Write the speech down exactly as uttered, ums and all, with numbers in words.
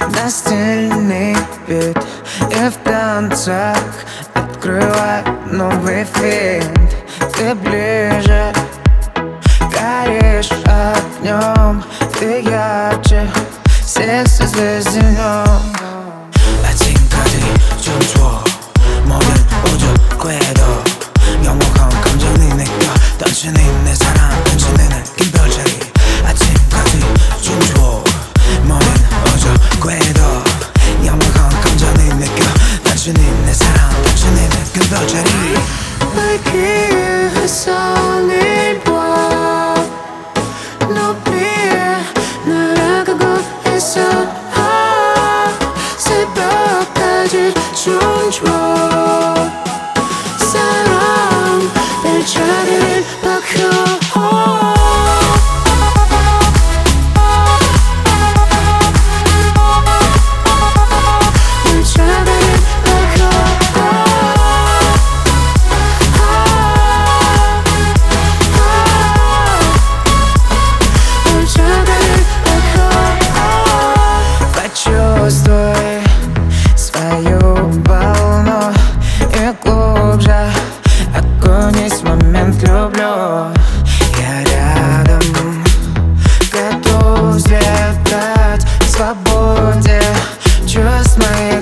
на стильный вид и в танцах открывай новый вид. Ты ближе, горишь огнем, ты ярче всех звезд днем. 아침까지 춤춰 모든 우주궤도 영원한 감정이 느껴 당신이 내 사랑 당신이 내 김별자리 아침까지 춤춰 모든 우주궤도 영원한 감정이 느껴 당신이 내 사랑 당신이 내 김별자리 밝히면서 늘 봐 높이 날아가고 있어. 새벽까지 춤춰 사랑 별자리를 밝혀. Почувствуй свою волну и глубже окунись в момент, люблю. Я рядом, готов взлетать в свободе чувств моих.